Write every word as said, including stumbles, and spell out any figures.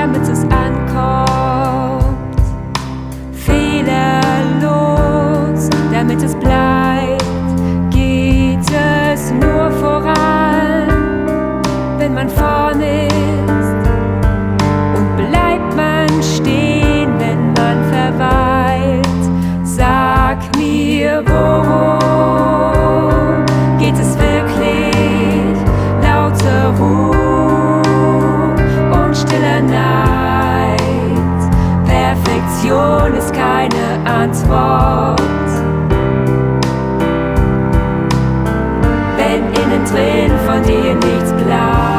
damit es ankommt. Fehlerlos, damit es bleibt, geht es nur voran, wenn man vorn ist. Und bleibt man stehen, wenn man verweilt. Sag mir, worum geht es wirklich? Lauter Ruhe und stiller Neid. Perfektion ist keine Antwort. Wenn innen drin von dir nichts bleibt.